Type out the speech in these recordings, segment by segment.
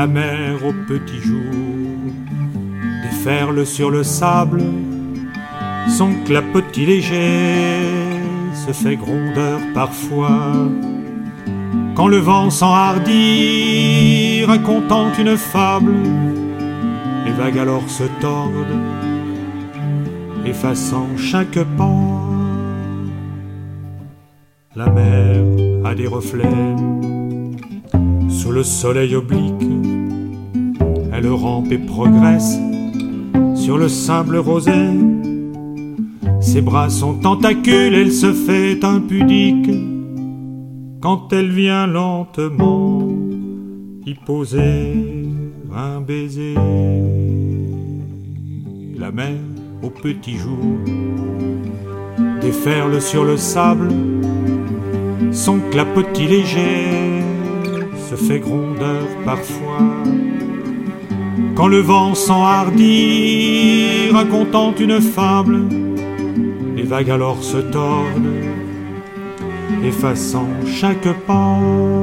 la mer au petit jour déferle sur le sable, son clapotis léger se fait grondeur parfois. Quand le vent s'enhardit, racontant une fable, les vagues alors se tordent, effaçant chaque pas. La mer a des reflets sous le soleil oblique, elle rampe et progresse sur le sable rosé. Ses bras sont tentacules, elle se fait impudique quand elle vient lentement y poser un baiser. La mer au petit jour déferle sur le sable, son clapotis léger se fait grondeur parfois. Quand le vent s'enhardit, racontant une fable, les vagues alors se tordent, effaçant chaque pas.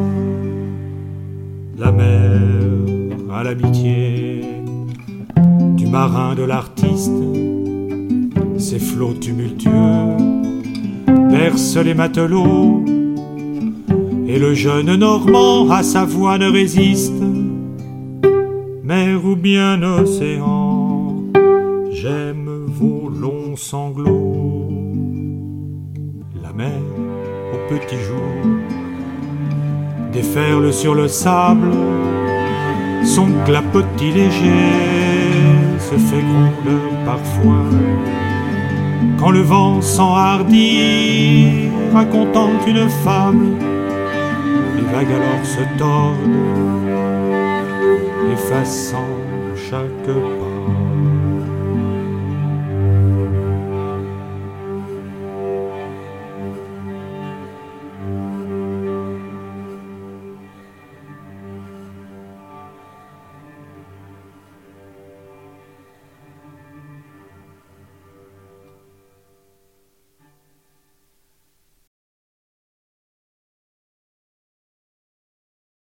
La mer a l'amitié du marin, de l'artiste, ses flots tumultueux bercent les matelots, et le jeune Normand à sa voix ne résiste. Mer ou bien océan, j'aime vos longs sanglots. La mer au petit jour déferle sur le sable, son clapotis léger se fait grondeur parfois. Quand le vent s'enhardit, racontant une fable, les vagues alors se tordent, effaçant chaque pas.